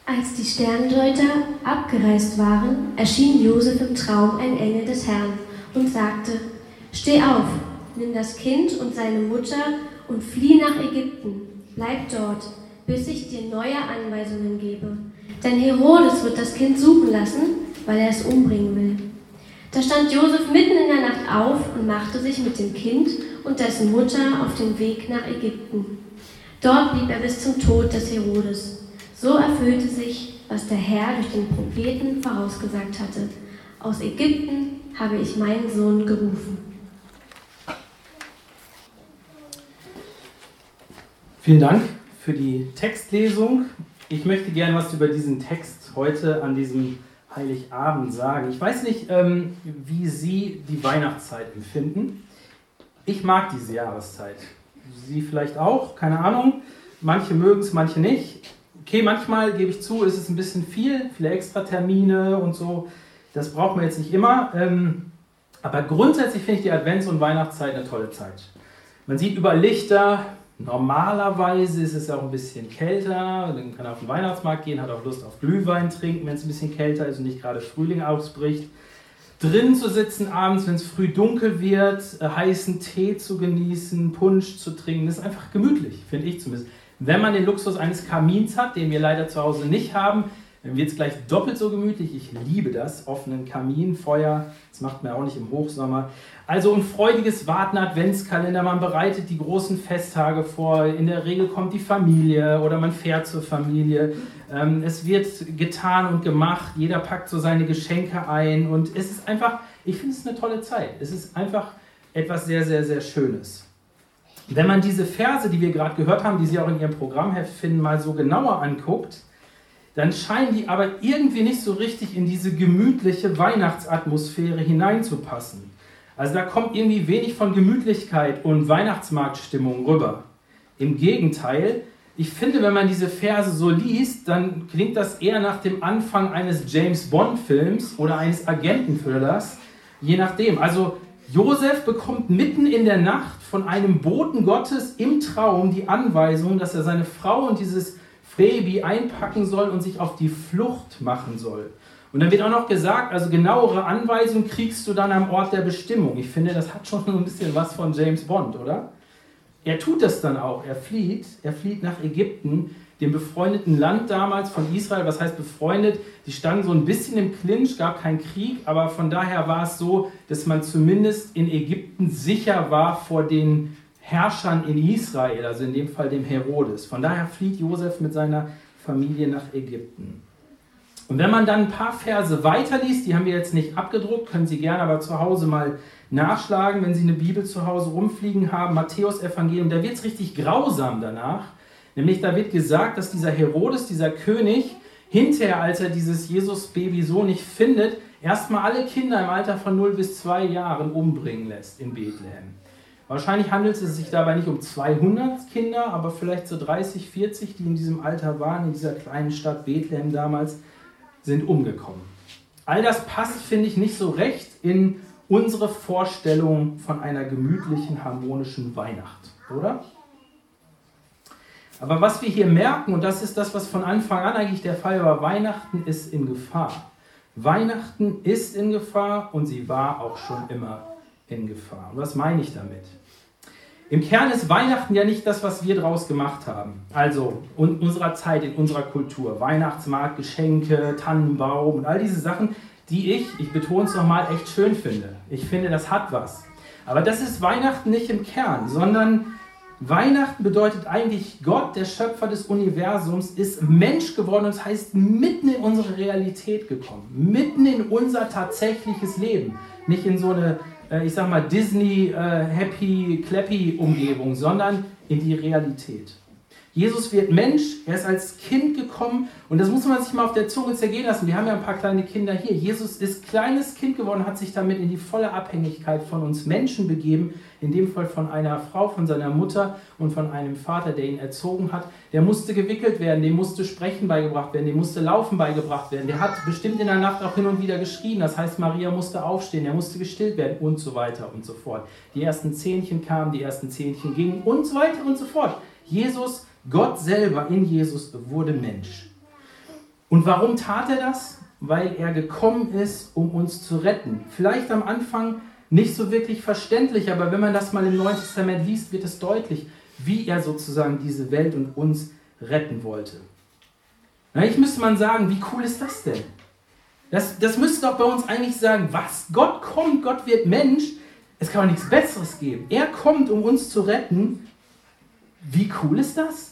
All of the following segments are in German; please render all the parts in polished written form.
Als die Sterndeuter abgereist waren, erschien Josef im Traum ein Engel des Herrn und sagte: Steh auf, nimm das Kind und seine Mutter und flieh nach Ägypten. Bleib dort, bis ich dir neue Anweisungen gebe. Denn Herodes wird das Kind suchen lassen, weil er es umbringen will. Da stand Josef mitten in der Nacht auf und machte sich mit dem Kind und dessen Mutter auf den Weg nach Ägypten. Dort blieb er bis zum Tod des Herodes. So erfüllte sich, was der Herr durch den Propheten vorausgesagt hatte. Aus Ägypten habe ich meinen Sohn gerufen. Vielen Dank für die Textlesung. Ich möchte gerne was über diesen Text heute an diesem Heiligabend sagen. Ich weiß nicht, wie Sie die Weihnachtszeit empfinden. Ich mag diese Jahreszeit. Sie vielleicht auch, keine Ahnung. Manche mögen es, manche nicht. Okay, manchmal, gebe ich zu, ist es ein bisschen viele Extratermine und so. Das braucht man jetzt nicht immer. Aber grundsätzlich finde ich die Advents- und Weihnachtszeit eine tolle Zeit. Man sieht überall Lichter. Normalerweise ist es ja auch ein bisschen kälter. Dann kann er auf den Weihnachtsmarkt gehen, hat auch Lust auf Glühwein trinken, wenn es ein bisschen kälter ist und nicht gerade Frühling ausbricht. Drin zu sitzen abends, wenn es früh dunkel wird, heißen Tee zu genießen, Punsch zu trinken, das ist einfach gemütlich, finde ich zumindest. Wenn man den Luxus eines Kamins hat, den wir leider zu Hause nicht haben, dann wird es gleich doppelt so gemütlich. Ich liebe das, offenen Kamin, Feuer, das macht man auch nicht im Hochsommer. Also ein freudiges Warten, Adventskalender, man bereitet die großen Festtage vor, in der Regel kommt die Familie oder man fährt zur Familie. Es wird getan und gemacht, jeder packt so seine Geschenke ein und es ist einfach, ich finde es eine tolle Zeit. Es ist einfach etwas sehr, sehr, sehr Schönes. Wenn man diese Verse, die wir gerade gehört haben, die Sie auch in Ihrem Programmheft finden, mal so genauer anguckt, dann scheinen die aber irgendwie nicht so richtig in diese gemütliche Weihnachtsatmosphäre hineinzupassen. Also da kommt irgendwie wenig von Gemütlichkeit und Weihnachtsmarktstimmung rüber. Im Gegenteil, ich finde, wenn man diese Verse so liest, dann klingt das eher nach dem Anfang eines James-Bond-Films oder eines Agenten-Thrillers, je nachdem. Also Josef bekommt mitten in der Nacht von einem Boten Gottes im Traum die Anweisung, dass er seine Frau und dieses Baby einpacken soll und sich auf die Flucht machen soll. Und dann wird auch noch gesagt, also genauere Anweisungen kriegst du dann am Ort der Bestimmung. Ich finde, das hat schon ein bisschen was von James Bond, oder? Er tut das dann auch, er flieht nach Ägypten, dem befreundeten Land damals von Israel. Was heißt befreundet? Die standen so ein bisschen im Clinch, gab keinen Krieg, aber von daher war es so, dass man zumindest in Ägypten sicher war vor den Herrschern in Israel, also in dem Fall dem Herodes. Von daher flieht Josef mit seiner Familie nach Ägypten. Und wenn man dann ein paar Verse weiterliest, die haben wir jetzt nicht abgedruckt, können Sie gerne aber zu Hause mal nachschlagen, wenn Sie eine Bibel zu Hause rumfliegen haben, Matthäus-Evangelium, da wird es richtig grausam danach. Nämlich da wird gesagt, dass dieser Herodes, dieser König, hinterher, als er dieses Jesus-Baby so nicht findet, erstmal alle Kinder im Alter von 0 bis 2 Jahren umbringen lässt in Bethlehem. Wahrscheinlich handelt es sich dabei nicht um 200 Kinder, aber vielleicht so 30, 40, die in diesem Alter waren, in dieser kleinen Stadt Bethlehem damals, sind umgekommen. All das passt, finde ich, nicht so recht in unsere Vorstellung von einer gemütlichen, harmonischen Weihnacht, oder? Aber was wir hier merken, und das ist das, was von Anfang an eigentlich der Fall war, Weihnachten ist in Gefahr. Weihnachten ist in Gefahr und sie war auch schon immer in Gefahr. Und was meine ich damit? Im Kern ist Weihnachten ja nicht das, was wir draus gemacht haben. Also in unserer Zeit, in unserer Kultur. Weihnachtsmarkt, Geschenke, Tannenbaum und all diese Sachen, die ich betone es nochmal, echt schön finde. Ich finde, das hat was. Aber das ist Weihnachten nicht im Kern, sondern Weihnachten bedeutet eigentlich, Gott, der Schöpfer des Universums, ist Mensch geworden und das heißt mitten in unsere Realität gekommen. Mitten in unser tatsächliches Leben. Nicht in so eine ich sag mal, Disney-Happy-Clappy-Umgebung, sondern in die Realität. Jesus wird Mensch, er ist als Kind gekommen und das muss man sich mal auf der Zunge zergehen lassen. Wir haben ja ein paar kleine Kinder hier. Jesus ist kleines Kind geworden, hat sich damit in die volle Abhängigkeit von uns Menschen begeben, in dem Fall von einer Frau, von seiner Mutter und von einem Vater, der ihn erzogen hat. Der musste gewickelt werden, dem musste Sprechen beigebracht werden, dem musste Laufen beigebracht werden. Der hat bestimmt in der Nacht auch hin und wieder geschrien, das heißt, Maria musste aufstehen, er musste gestillt werden und so weiter und so fort. Die ersten Zähnchen kamen, die ersten Zähnchen gingen und so weiter und so fort. Jesus, Gott selber in Jesus wurde Mensch. Und warum tat er das? Weil er gekommen ist, um uns zu retten. Vielleicht am Anfang nicht so wirklich verständlich, aber wenn man das mal im Neuen Testament liest, wird es deutlich, wie er sozusagen diese Welt und uns retten wollte. Eigentlich müsste man sagen, wie cool ist das denn? Das müsste doch bei uns eigentlich sagen, was? Gott kommt, Gott wird Mensch, es kann doch nichts Besseres geben. Er kommt, um uns zu retten. Wie cool ist das?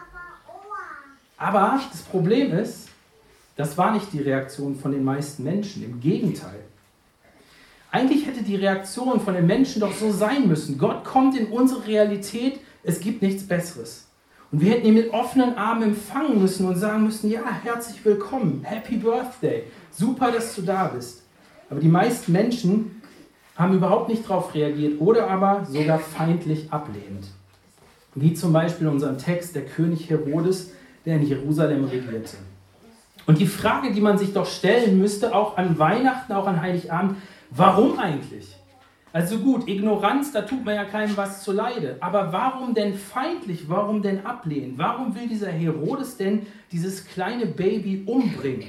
Aber das Problem ist, das war nicht die Reaktion von den meisten Menschen, im Gegenteil. Eigentlich hätte die Reaktion von den Menschen doch so sein müssen. Gott kommt in unsere Realität, es gibt nichts Besseres. Und wir hätten ihn mit offenen Armen empfangen müssen und sagen müssen, ja, herzlich willkommen, Happy Birthday, super, dass du da bist. Aber die meisten Menschen haben überhaupt nicht darauf reagiert oder aber sogar feindlich ablehnend. Wie zum Beispiel in unserem Text der König Herodes, der in Jerusalem regierte. Und die Frage, die man sich doch stellen müsste, auch an Weihnachten, auch an Heiligabend, warum eigentlich? Also gut, Ignoranz, da tut man ja keinem was zuleide. Aber warum denn feindlich? Warum denn ablehnen? Warum will dieser Herodes denn dieses kleine Baby umbringen?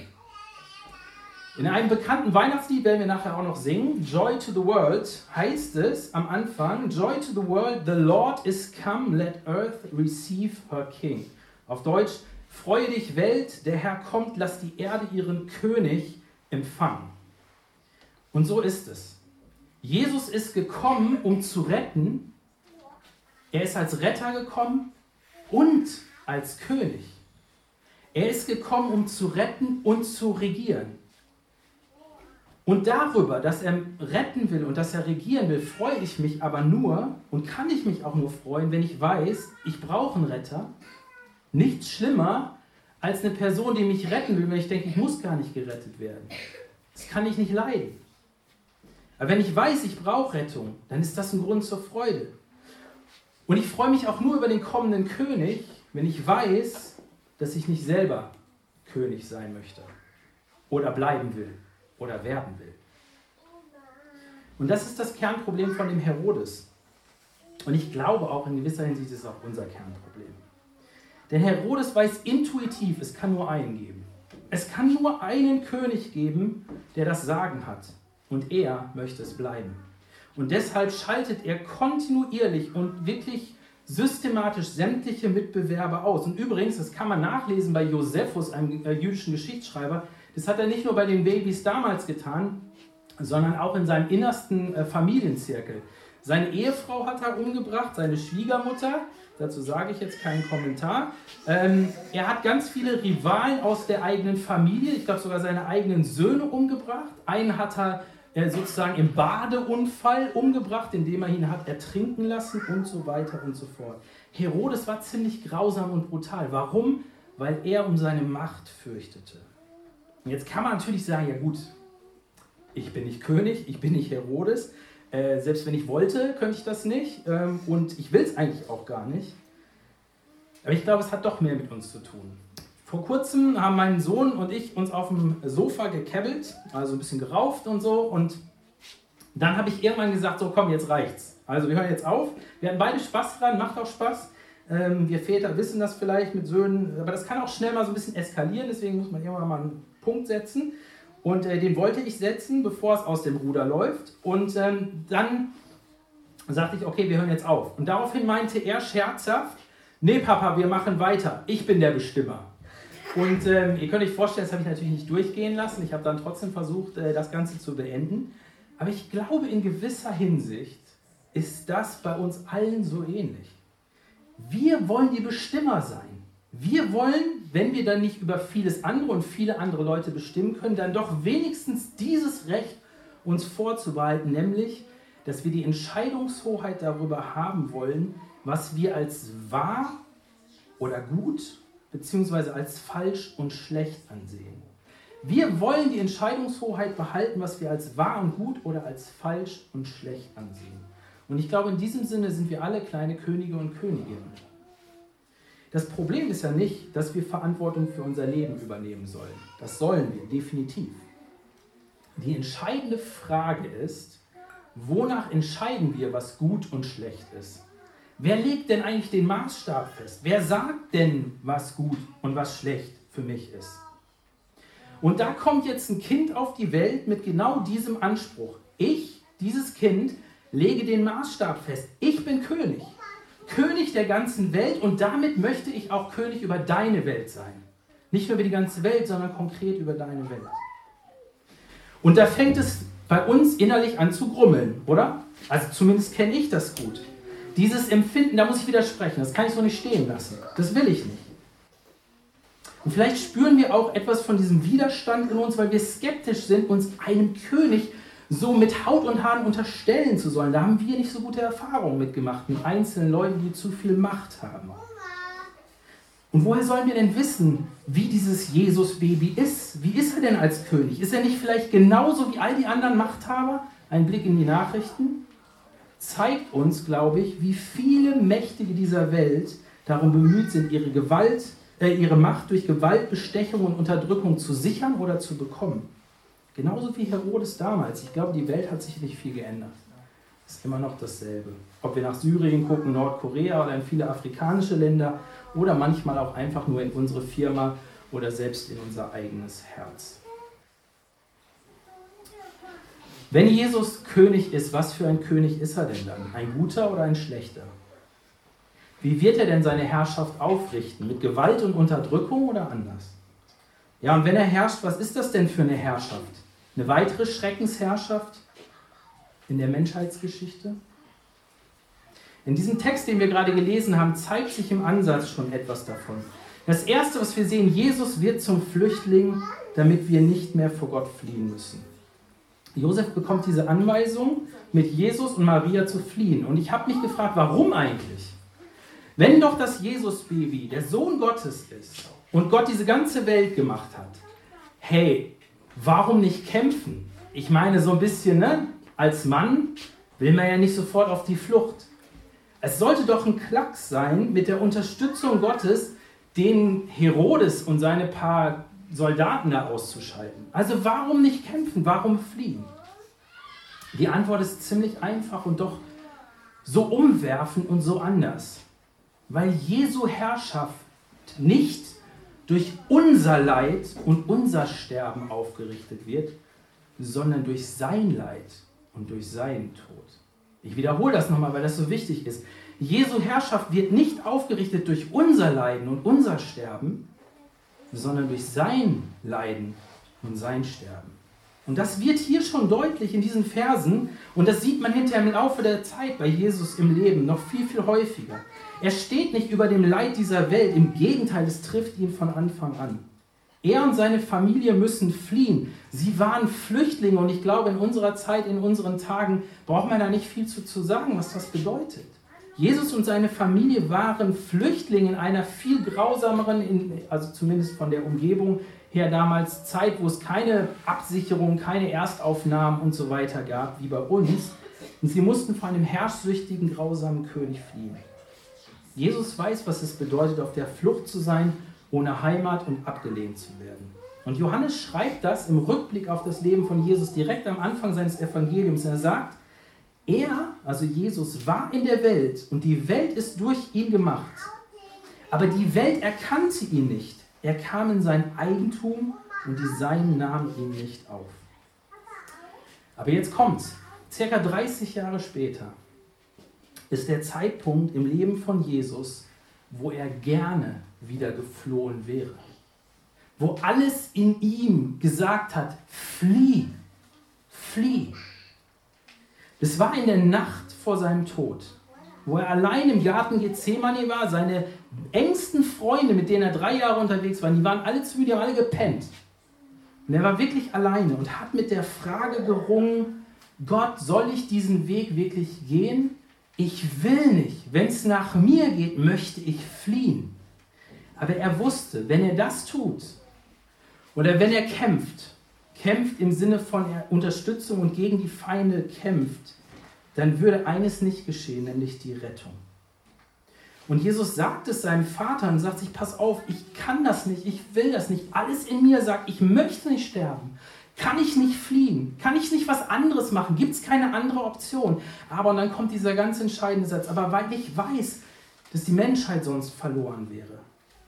In einem bekannten Weihnachtslied, werden wir nachher auch noch singen, Joy to the World, heißt es am Anfang, Joy to the world, the Lord is come, let earth receive her King. Auf Deutsch, freue dich Welt, der Herr kommt, lass die Erde ihren König empfangen. Und so ist es. Jesus ist gekommen, um zu retten. Er ist als Retter gekommen und als König. Er ist gekommen, um zu retten und zu regieren. Und darüber, dass er retten will und dass er regieren will, freue ich mich aber nur und kann ich mich auch nur freuen, wenn ich weiß, ich brauche einen Retter. Nichts schlimmer als eine Person, die mich retten will, wenn ich denke, ich muss gar nicht gerettet werden. Das kann ich nicht leiden. Aber wenn ich weiß, ich brauche Rettung, dann ist das ein Grund zur Freude. Und ich freue mich auch nur über den kommenden König, wenn ich weiß, dass ich nicht selber König sein möchte oder bleiben will oder werden will. Und das ist das Kernproblem von dem Herodes. Und ich glaube auch in gewisser Hinsicht ist es auch unser Kernproblem. Denn Herodes weiß intuitiv, es kann nur einen geben. Es kann nur einen König geben, der das Sagen hat. Und er möchte es bleiben. Und deshalb schaltet er kontinuierlich und wirklich systematisch sämtliche Mitbewerber aus. Und übrigens, das kann man nachlesen bei Josephus, einem jüdischen Geschichtsschreiber, das hat er nicht nur bei den Babys damals getan, sondern auch in seinem innersten Familienzirkel. Seine Ehefrau hat er umgebracht, seine Schwiegermutter, dazu sage ich jetzt keinen Kommentar. Er hat ganz viele Rivalen aus der eigenen Familie, ich glaube sogar seine eigenen Söhne umgebracht. Einen hat er sozusagen im Badeunfall umgebracht, indem er ihn hat ertrinken lassen und so weiter und so fort. Herodes war ziemlich grausam und brutal. Warum? Weil er um seine Macht fürchtete. Und jetzt kann man natürlich sagen, ja gut, ich bin nicht König, ich bin nicht Herodes. Selbst wenn ich wollte, könnte ich das nicht. Und ich will es eigentlich auch gar nicht. Aber ich glaube, es hat doch mehr mit uns zu tun. Vor kurzem haben mein Sohn und ich uns auf dem Sofa gekäbbelt, also ein bisschen gerauft und so. Und dann habe ich irgendwann gesagt, so komm, jetzt reicht's. Also wir hören jetzt auf. Wir hatten beide Spaß dran, macht auch Spaß. Wir Väter wissen das vielleicht mit Söhnen, aber das kann auch schnell mal so ein bisschen eskalieren. Deswegen muss man irgendwann mal einen Punkt setzen. Und den wollte ich setzen, bevor es aus dem Ruder läuft. Und dann sagte ich, okay, wir hören jetzt auf. Und daraufhin meinte er scherzhaft, nee Papa, wir machen weiter. Ich bin der Bestimmer. Und ihr könnt euch vorstellen, das habe ich natürlich nicht durchgehen lassen. Ich habe dann trotzdem versucht, das Ganze zu beenden. Aber ich glaube, in gewisser Hinsicht ist das bei uns allen so ähnlich. Wir wollen die Bestimmer sein. Wir wollen, wenn wir dann nicht über vieles andere und viele andere Leute bestimmen können, dann doch wenigstens dieses Recht uns vorzubehalten, nämlich, dass wir die Entscheidungshoheit darüber haben wollen, was wir als wahr oder gut bzw. als falsch und schlecht ansehen. Wir wollen die Entscheidungshoheit behalten, was wir als wahr und gut oder als falsch und schlecht ansehen. Und ich glaube, in diesem Sinne sind wir alle kleine Könige und Königinnen. Das Problem ist ja nicht, dass wir Verantwortung für unser Leben übernehmen sollen. Das sollen wir, definitiv. Die entscheidende Frage ist, wonach entscheiden wir, was gut und schlecht ist? Wer legt denn eigentlich den Maßstab fest? Wer sagt denn, was gut und was schlecht für mich ist? Und da kommt jetzt ein Kind auf die Welt mit genau diesem Anspruch. Ich, dieses Kind, lege den Maßstab fest. Ich bin König. König der ganzen Welt und damit möchte ich auch König über deine Welt sein. Nicht nur über die ganze Welt, sondern konkret über deine Welt. Und da fängt es bei uns innerlich an zu grummeln, oder? Also zumindest kenne ich das gut. Dieses Empfinden, da muss ich widersprechen, das kann ich so nicht stehen lassen. Das will ich nicht. Und vielleicht spüren wir auch etwas von diesem Widerstand in uns, weil wir skeptisch sind, uns einem König so mit Haut und Haaren unterstellen zu sollen. Da haben wir nicht so gute Erfahrungen mitgemacht mit einzelnen Leuten, die zu viel Macht haben. Und woher sollen wir denn wissen, wie dieses Jesus-Baby ist? Wie ist er denn als König? Ist er nicht vielleicht genauso wie all die anderen Machthaber? Ein Blick in die Nachrichten zeigt uns, glaube ich, wie viele Mächtige dieser Welt darum bemüht sind, ihre Macht durch Gewalt, Bestechung und Unterdrückung zu sichern oder zu bekommen. Genauso wie Herodes damals. Ich glaube, die Welt hat sich nicht viel geändert. Es ist immer noch dasselbe. Ob wir nach Syrien gucken, Nordkorea oder in viele afrikanische Länder oder manchmal auch einfach nur in unsere Firma oder selbst in unser eigenes Herz. Wenn Jesus König ist, was für ein König ist er denn dann? Ein guter oder ein schlechter? Wie wird er denn seine Herrschaft aufrichten? Mit Gewalt und Unterdrückung oder anders? Ja, und wenn er herrscht, was ist das denn für eine Herrschaft? Eine weitere Schreckensherrschaft in der Menschheitsgeschichte? In diesem Text, den wir gerade gelesen haben, zeigt sich im Ansatz schon etwas davon. Das Erste, was wir sehen, Jesus wird zum Flüchtling, damit wir nicht mehr vor Gott fliehen müssen. Josef bekommt diese Anweisung, mit Jesus und Maria zu fliehen. Und ich habe mich gefragt, warum eigentlich? Wenn doch das Jesus-Baby der Sohn Gottes ist und Gott diese ganze Welt gemacht hat, hey, warum nicht kämpfen? Ich meine, so ein bisschen, ne? Als Mann will man ja nicht sofort auf die Flucht. Es sollte doch ein Klacks sein, mit der Unterstützung Gottes den Herodes und seine paar Soldaten da auszuschalten. Also warum nicht kämpfen? Warum fliehen? Die Antwort ist ziemlich einfach und doch so umwerfend und so anders. Weil Jesu Herrschaft nicht durch unser Leid und unser Sterben aufgerichtet wird, sondern durch sein Leid und durch seinen Tod. Ich wiederhole das nochmal, weil das so wichtig ist. Jesu Herrschaft wird nicht aufgerichtet durch unser Leiden und unser Sterben, sondern durch sein Leiden und sein Sterben. Und das wird hier schon deutlich in diesen Versen und das sieht man hinterher im Laufe der Zeit bei Jesus im Leben noch viel, viel häufiger. Er steht nicht über dem Leid dieser Welt, im Gegenteil, es trifft ihn von Anfang an. Er und seine Familie müssen fliehen. Sie waren Flüchtlinge und ich glaube, in unserer Zeit, in unseren Tagen, braucht man da nicht viel zu sagen, was das bedeutet. Jesus und seine Familie waren Flüchtlinge in einer viel grausameren, also zumindest von der Umgebung her damals, Zeit, wo es keine Absicherung, keine Erstaufnahmen und so weiter gab, wie bei uns. Und sie mussten vor einem herrschsüchtigen, grausamen König fliehen. Jesus weiß, was es bedeutet, auf der Flucht zu sein, ohne Heimat und abgelehnt zu werden. Und Johannes schreibt das im Rückblick auf das Leben von Jesus direkt am Anfang seines Evangeliums. Er sagt, er, also Jesus, war in der Welt und die Welt ist durch ihn gemacht. Aber die Welt erkannte ihn nicht. Er kam in sein Eigentum und die Seinen nahmen ihn nicht auf. Aber jetzt kommt's. Circa 30 Jahre später ist der Zeitpunkt im Leben von Jesus, wo er gerne wieder geflohen wäre. Wo alles in ihm gesagt hat, flieh, flieh. Das war in der Nacht vor seinem Tod, wo er allein im Garten Gethsemane war. Seine engsten Freunde, mit denen er 3 Jahre unterwegs war, die waren alle zu müde, die haben alle gepennt. Und er war wirklich alleine und hat mit der Frage gerungen, Gott, soll ich diesen Weg wirklich gehen? Ich will nicht. Wenn es nach mir geht, möchte ich fliehen. Aber er wusste, wenn er das tut oder wenn er kämpft im Sinne von Unterstützung und gegen die Feinde kämpft, dann würde eines nicht geschehen, nämlich die Rettung. Und Jesus sagt es seinem Vater und sagt sich, pass auf, ich kann das nicht, ich will das nicht. Alles in mir sagt, ich möchte nicht sterben. Kann ich nicht fliehen? Kann ich nicht was anderes machen? Gibt es keine andere Option? Aber und dann kommt dieser ganz entscheidende Satz, aber weil ich weiß, dass die Menschheit sonst verloren wäre,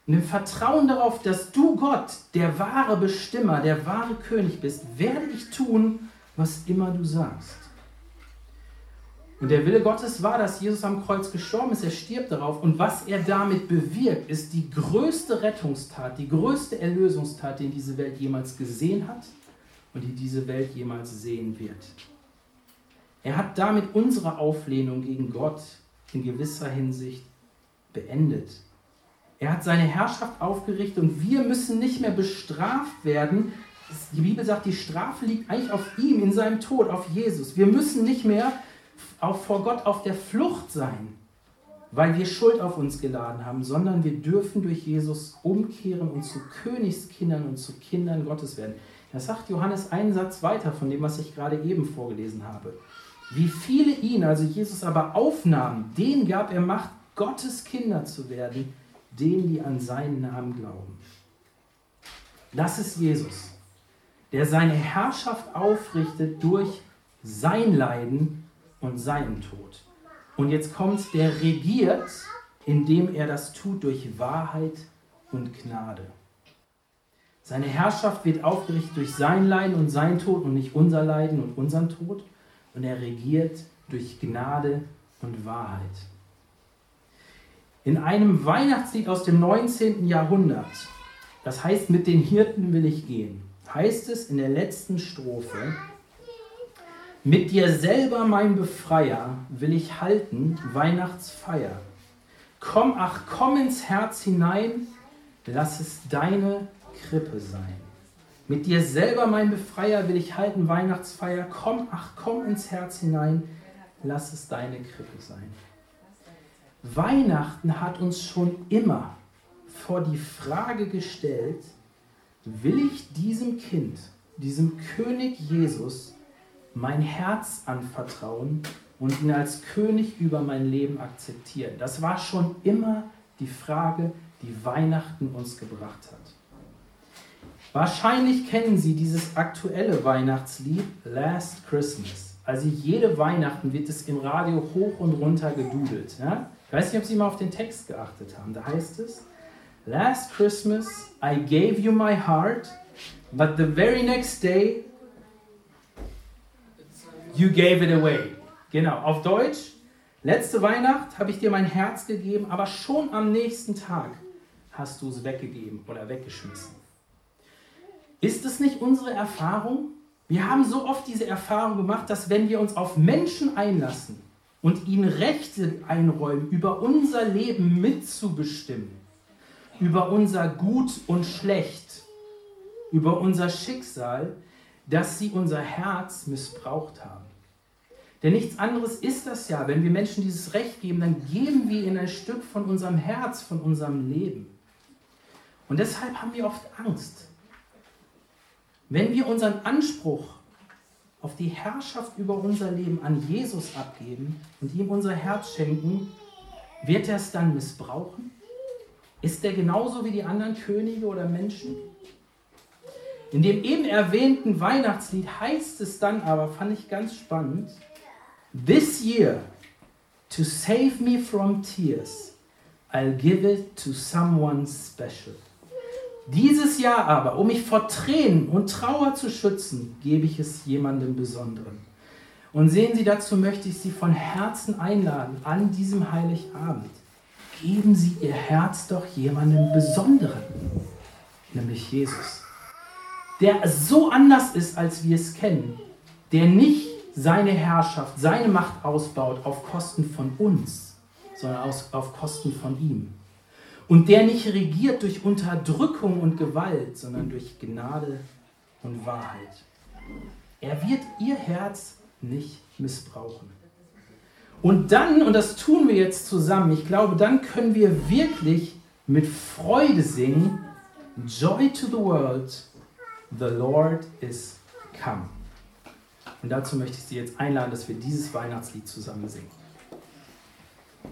Und im Vertrauen darauf, dass du Gott, der wahre Bestimmer, der wahre König bist, werde ich tun, was immer du sagst. Und der Wille Gottes war, dass Jesus am Kreuz gestorben ist. Er stirbt darauf. Und was er damit bewirkt, ist die größte Rettungstat, die größte Erlösungstat, die diese Welt jemals gesehen hat und die diese Welt jemals sehen wird. Er hat damit unsere Auflehnung gegen Gott in gewisser Hinsicht beendet. Er hat seine Herrschaft aufgerichtet und wir müssen nicht mehr bestraft werden. Die Bibel sagt, die Strafe liegt eigentlich auf ihm, in seinem Tod, auf Jesus. Wir müssen nicht mehr auch vor Gott auf der Flucht sein, weil wir Schuld auf uns geladen haben, sondern wir dürfen durch Jesus umkehren und zu Königskindern und zu Kindern Gottes werden. Das sagt Johannes einen Satz weiter von dem, was ich gerade eben vorgelesen habe. Wie viele ihn, also Jesus, aber aufnahmen, denen gab er Macht, Gottes Kinder zu werden, denen, die an seinen Namen glauben. Das ist Jesus, der seine Herrschaft aufrichtet durch sein Leiden und seinen Tod. Und jetzt kommt, der regiert, indem er das tut durch Wahrheit und Gnade. Seine Herrschaft wird aufgerichtet durch sein Leiden und seinen Tod und nicht unser Leiden und unseren Tod. Und er regiert durch Gnade und Wahrheit. In einem Weihnachtslied aus dem 19. Jahrhundert, das heißt, mit den Hirten will ich gehen, heißt es in der letzten Strophe: Mit dir selber, mein Befreier, will ich halten Weihnachtsfeier. Komm, ach, komm ins Herz hinein, lass es deine Krippe sein. Mit dir selber, mein Befreier, will ich halten Weihnachtsfeier. Komm, ach, komm ins Herz hinein, lass es deine Krippe sein. Weihnachten hat uns schon immer vor die Frage gestellt, will ich diesem Kind, diesem König Jesus, mein Herz anvertrauen und ihn als König über mein Leben akzeptieren? Das war schon immer die Frage, die Weihnachten uns gebracht hat. Wahrscheinlich kennen Sie dieses aktuelle Weihnachtslied Last Christmas. Also jede Weihnachten wird es im Radio hoch und runter gedudelt. Ja? Ich weiß nicht, ob Sie mal auf den Text geachtet haben. Da heißt es: Last Christmas I gave you my heart, but the very next day you gave it away. Genau, auf Deutsch: Letzte Weihnacht habe ich dir mein Herz gegeben, aber schon am nächsten Tag hast du es weggegeben oder weggeschmissen. Ist es nicht unsere Erfahrung? Wir haben so oft diese Erfahrung gemacht, dass wenn wir uns auf Menschen einlassen und ihnen Rechte einräumen, über unser Leben mitzubestimmen, über unser Gut und Schlecht, über unser Schicksal, dass sie unser Herz missbraucht haben. Denn nichts anderes ist das ja. Wenn wir Menschen dieses Recht geben, dann geben wir ihnen ein Stück von unserem Herz, von unserem Leben. Und deshalb haben wir oft Angst. Wenn wir unseren Anspruch auf die Herrschaft über unser Leben an Jesus abgeben und ihm unser Herz schenken, wird er es dann missbrauchen? Ist er genauso wie die anderen Könige oder Menschen? In dem eben erwähnten Weihnachtslied heißt es dann aber, fand ich ganz spannend: This year, to save me from tears, I'll give it to someone special. Dieses Jahr aber, um mich vor Tränen und Trauer zu schützen, gebe ich es jemandem Besonderen. Und sehen Sie, dazu möchte ich Sie von Herzen einladen, an diesem Heiligabend. Geben Sie Ihr Herz doch jemandem Besonderen, nämlich Jesus. Der so anders ist, als wir es kennen, der nicht seine Herrschaft, seine Macht ausbaut auf Kosten von uns, sondern auf Kosten von ihm. Und der nicht regiert durch Unterdrückung und Gewalt, sondern durch Gnade und Wahrheit. Er wird ihr Herz nicht missbrauchen. Und dann, und das tun wir jetzt zusammen, ich glaube, dann können wir wirklich mit Freude singen: Joy to the world, the Lord is come. Und dazu möchte ich Sie jetzt einladen, dass wir dieses Weihnachtslied zusammen singen.